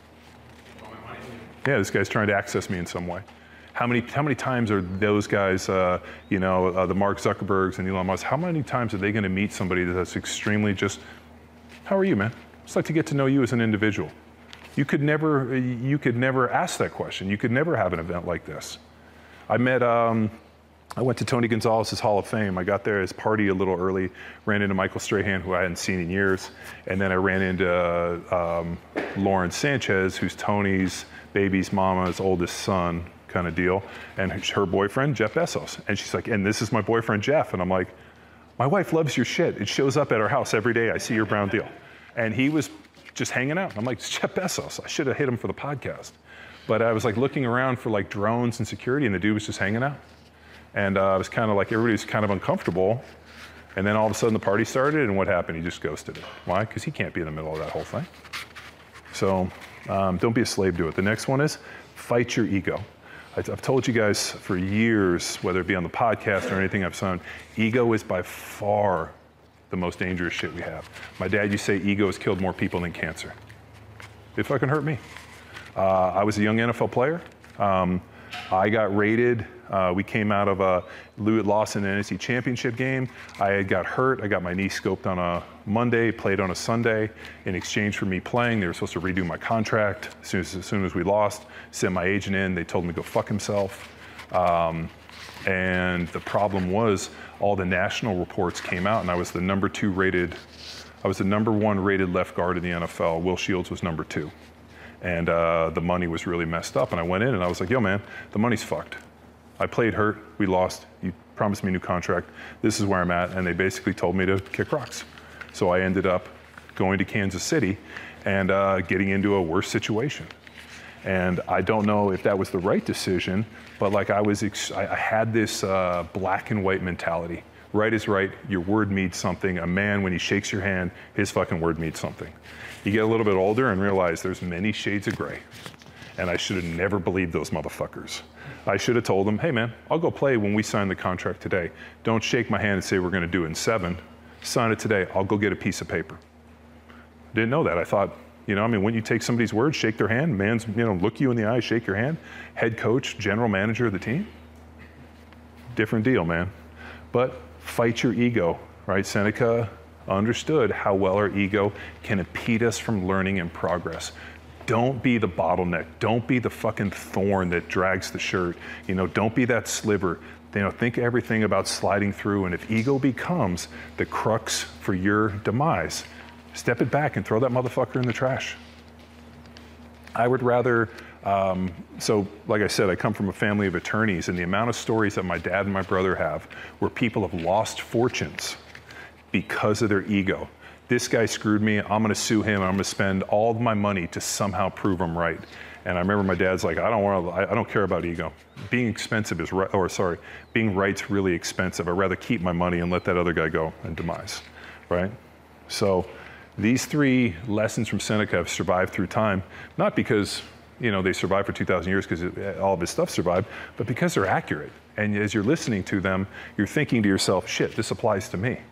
Yeah, this guy's trying to access me in some way. How many times are those guys, you know, the Mark Zuckerbergs and Elon Musk, how many times are they going to meet somebody that's extremely just, how are you, man? It's like to get to know you as an individual. You could never ask that question. You could never have an event like this. I went to Tony Gonzalez's Hall of Fame. I got there, his party a little early, ran into Michael Strahan, who I hadn't seen in years, and then I ran into Lauren Sanchez, who's Tony's baby's mama's oldest son, kind of deal, and her boyfriend, Jeff Bezos. And she's like, and this is my boyfriend, Jeff. And I'm like, my wife loves your shit. It shows up at our house every day. I see your brown deal. And he was just hanging out. I'm like, it's Jeff Bezos. I should have hit him for the podcast. But I was like looking around for like drones and security, and the dude was just hanging out. And I was kind of like, everybody was kind of uncomfortable. And then all of a sudden the party started, and what happened? He just ghosted it. Why? Because he can't be in the middle of that whole thing. So don't be a slave to it. The next one is fight your ego. I've told you guys for years, whether it be on the podcast or anything I've done, ego is by far the most dangerous shit we have. My dad used to say ego has killed more people than cancer. It fucking hurt me. I was a young NFL player. I got raided. We came out of a loss in an NFC championship game. I got hurt. I got my knee scoped on a Monday, played on a Sunday. In exchange for me playing, they were supposed to redo my contract. As soon as we lost, sent my agent in. They told me to go fuck himself. And the problem was all the national reports came out, and I was the number one rated left guard in the NFL. Will Shields was number 2. And the money was really messed up. And I went in and I was like, yo, man, the money's fucked. I played hurt, we lost, you promised me a new contract, this is where I'm at, and they basically told me to kick rocks. So I ended up going to Kansas City and getting into a worse situation. And I don't know if that was the right decision, but like I had this black and white mentality. Right is right, your word means something. A man, when he shakes your hand, his fucking word means something. You get a little bit older and realize there's many shades of gray. And I should have never believed those motherfuckers. I should have told them, hey man, I'll go play when we sign the contract today. Don't shake my hand and say we're gonna do it in 7. Sign it today, I'll go get a piece of paper. Didn't know that. I thought, when you take somebody's word, shake their hand, man's, look you in the eye, shake your hand, head coach, general manager of the team, different deal, man. But fight your ego, right? Seneca understood how well our ego can impede us from learning and progress. Don't be the bottleneck. Don't be the fucking thorn that drags the shirt. Don't be that sliver. Think everything about sliding through. And if ego becomes the crux for your demise, step it back and throw that motherfucker in the trash. I would rather, so like I said, I come from a family of attorneys, and the amount of stories that my dad and my brother have where people have lost fortunes because of their ego. This guy screwed me, I'm gonna sue him, I'm gonna spend all of my money to somehow prove I'm right. And I remember my dad's like, I don't care about ego. Being right's really expensive. I'd rather keep my money and let that other guy go and demise, right? So these 3 lessons from Seneca have survived through time, not because they survived for 2,000 years because all of his stuff survived, but because they're accurate. And as you're listening to them, you're thinking to yourself, shit, this applies to me.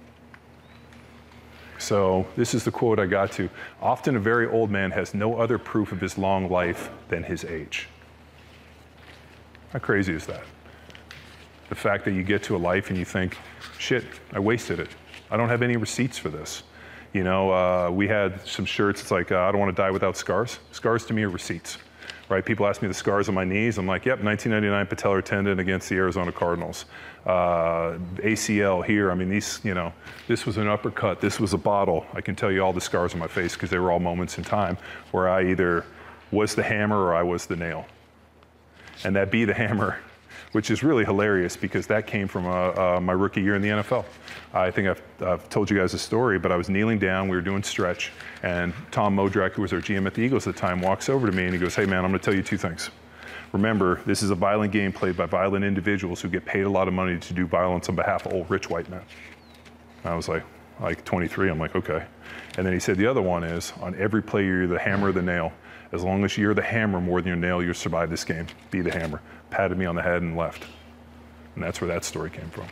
So this is the quote I got to. Often a very old man has no other proof of his long life than his age. How crazy is that? The fact that you get to a life and you think, shit, I wasted it. I don't have any receipts for this. We had some shirts, it's like, I don't want to die without scars. Scars to me are receipts, right? People ask me the scars on my knees. I'm like, yep, 1999 patellar tendon against the Arizona Cardinals. ACL here, this was an uppercut, this was a bottle. I can tell you all the scars on my face because they were all moments in time where I either was the hammer or I was the nail. And that be the hammer, which is really hilarious because that came from my rookie year in the NFL. I think I've told you guys a story, but I was kneeling down, we were doing stretch, and Tom Modrak, who was our GM at the Eagles at the time, walks over to me and he goes, hey man, I'm gonna tell you 2 things. Remember, this is a violent game played by violent individuals who get paid a lot of money to do violence on behalf of old rich white men. And I was like 23, I'm like, okay. And then he said, the other one is, on every play you're the hammer or the nail. As long as you're the hammer more than your nail, you'll survive this game. Be the hammer. Patted me on the head and left. And that's where that story came from.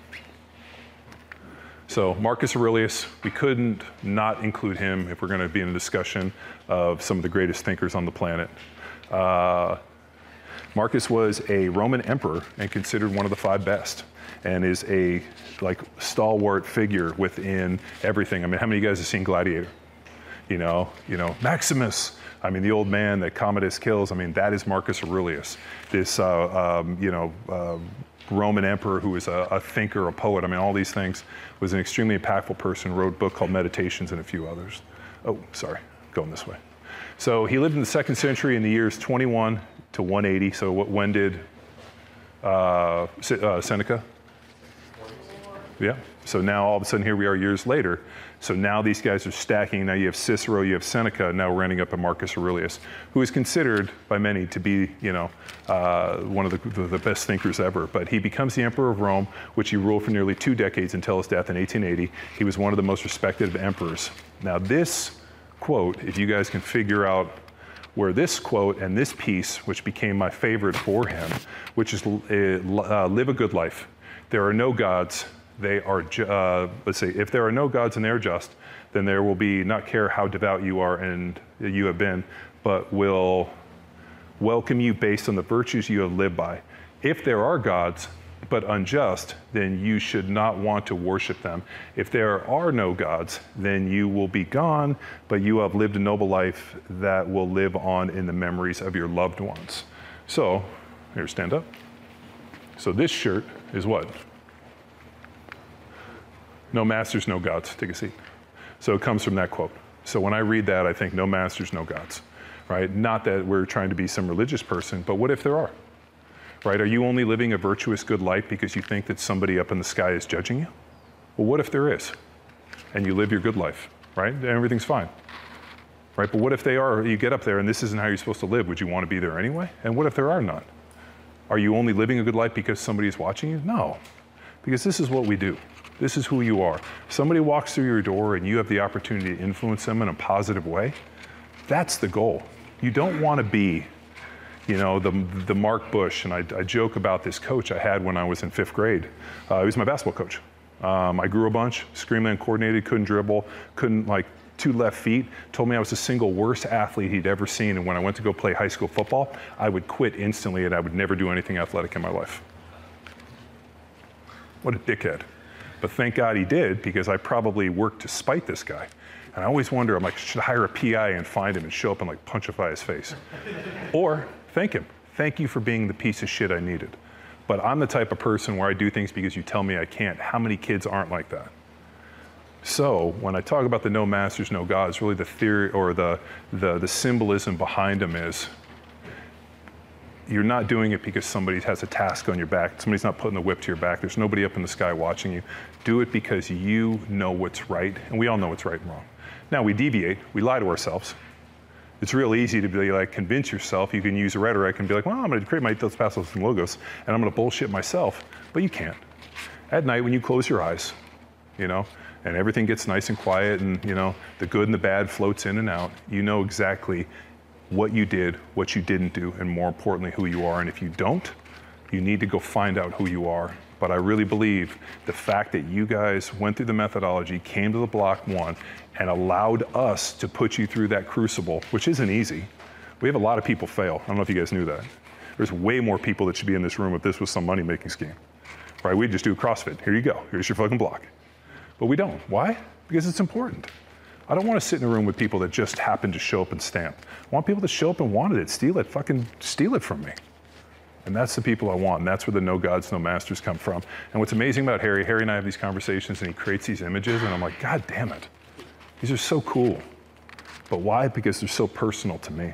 So Marcus Aurelius, we couldn't not include him if we're gonna be in a discussion of some of the greatest thinkers on the planet. Marcus was a Roman emperor and considered one of the 5 best, and is a stalwart figure within everything. How many of you guys have seen Gladiator? Maximus. The old man that Commodus kills. That is Marcus Aurelius. This, Roman emperor who was a thinker, a poet. All these things. Was an extremely impactful person. Wrote a book called Meditations and a few others. Oh, sorry, going this way. So he lived in the 2nd century in the years 21 to 180. So when did Seneca? Yeah. So now all of a sudden here we are years later. So now these guys are stacking. Now you have Cicero, you have Seneca. Now we're ending up at Marcus Aurelius, who is considered by many to be, one of the best thinkers ever. But he becomes the emperor of Rome, which he ruled for nearly 2 decades until his death in 1880. He was one of the most respected of emperors. Now this quote, if you guys can figure out Where this quote and this piece, which became my favorite for him, which is live a good life. There are no gods. They are, let's say, if there are no gods and they are just, then there will be, not care how devout you are and you have been, but will welcome you based on the virtues you have lived by. If there are gods, but unjust, then you should not want to worship them. If there are no gods, then you will be gone, but you have lived a noble life that will live on in the memories of your loved ones. So, here, stand up. So this shirt is what? No masters, no gods. Take a seat. So it comes from that quote. So when I read that, I think no masters, no gods, right? Not that we're trying to be some religious person, but what if there are? Right? Are you only living a virtuous good life because you think that somebody up in the sky is judging you? Well, what if there is? And you live your good life, right? And everything's fine, right? But what if they are, you get up there and this isn't how you're supposed to live? Would you want to be there anyway? And what if there are none? Are you only living a good life because somebody is watching you? No, because this is what we do. This is who you are. Somebody walks through your door and you have the opportunity to influence them in a positive way. That's the goal. You don't want to be, you know, the Mark Bush, and I joke about this coach I had when I was in 5th grade. He was my basketball coach. I grew a bunch, extremely uncoordinated, couldn't dribble, couldn't, like, 2 left feet, told me I was the single worst athlete he'd ever seen, and when I went to go play high school football, I would quit instantly and I would never do anything athletic in my life. What a dickhead. But thank God he did, because I probably worked to spite this guy. And I always wonder, I'm like, should I hire a PI and find him and show up and like punchify his face? Or thank him. Thank you for being the piece of shit I needed. But I'm the type of person where I do things because you tell me I can't. How many kids aren't like that? So when I talk about the no masters, no gods, really the theory or the symbolism behind them is you're not doing it because somebody has a task on your back. Somebody's not putting the whip to your back. There's nobody up in the sky watching you. Do it because you know what's right, and we all know what's right and wrong. Now we deviate, we lie to ourselves. It's real easy to be like, convince yourself. You can use rhetoric and be like, well, I'm gonna create my Dos Passos and Logos, and I'm gonna bullshit myself, but you can't. At night when you close your eyes, you know, and everything gets nice and quiet and, you know, the good and the bad floats in and out, you know exactly what you did, what you didn't do, and more importantly, who you are. And if you don't, you need to go find out who you are. But I really believe the fact that you guys went through the methodology, came to the block one, and allowed us to put you through that crucible, which isn't easy. We have a lot of people fail. I don't know if you guys knew that. There's way more people that should be in this room if this was some money-making scheme. Right? We'd just do a CrossFit. Here you go. Here's your fucking block. But we don't. Why? Because it's important. I don't want to sit in a room with people that just happen to show up and stamp. I want people to show up and wanted it, steal it, fucking steal it from me. And that's the people I want, and that's where the no gods, no masters come from. And what's amazing about Harry and I have these conversations and he creates these images and I'm like, God damn it. These are so cool. But why? Because they're so personal to me.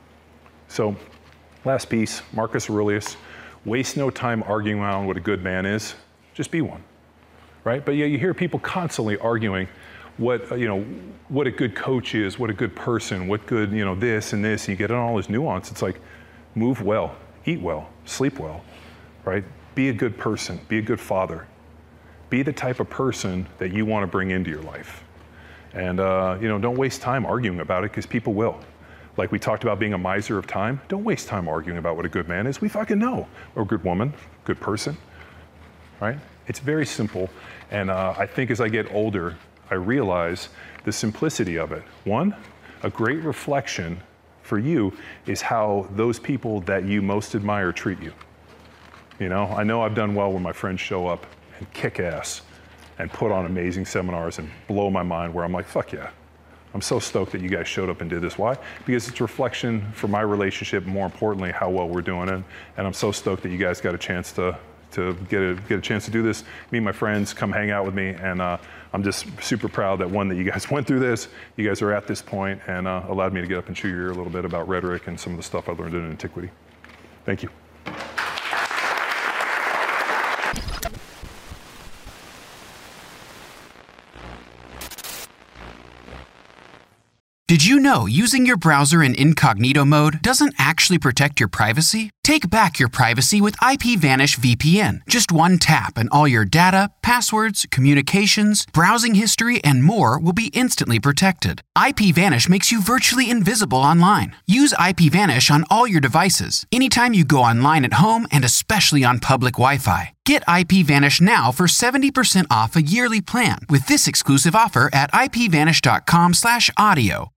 So, last piece, Marcus Aurelius, waste no time arguing around what a good man is, just be one, right? But yeah, you hear people constantly arguing what, you know, what a good coach is, what a good person, what good, you know, this and this, and you get in all this nuance. It's like, move well, eat well, sleep well, right? Be a good person, be a good father. Be the type of person that you want to bring into your life. And, you know, don't waste time arguing about it because people will. Like we talked about being a miser of time, don't waste time arguing about what a good man is. We fucking know. Or a good woman, good person, right? It's very simple. And I think as I get older, I realize the simplicity of it. One, a great reflection for you is how those people that you most admire treat you. You know I've done well when my friends show up and kick ass and put on amazing seminars and blow my mind where I'm like, fuck yeah. I'm so stoked that you guys showed up and did this. Why? Because it's a reflection for my relationship, more importantly, how well we're doing it. And I'm so stoked that you guys got a chance to get a chance to do this, meet my friends, come hang out with me, and I'm just super proud that one, that you guys went through this, you guys are at this point, and allowed me to get up and chew your ear a little bit about rhetoric and some of the stuff I learned in antiquity. Thank you. Did you know using your browser in incognito mode doesn't actually protect your privacy? Take back your privacy with IPVanish VPN. Just one tap and all your data, passwords, communications, browsing history, and more will be instantly protected. IPVanish makes you virtually invisible online. Use IPVanish on all your devices, anytime you go online at home and especially on public Wi-Fi. Get IPVanish now for 70% off a yearly plan with this exclusive offer at ipvanish.com/audio.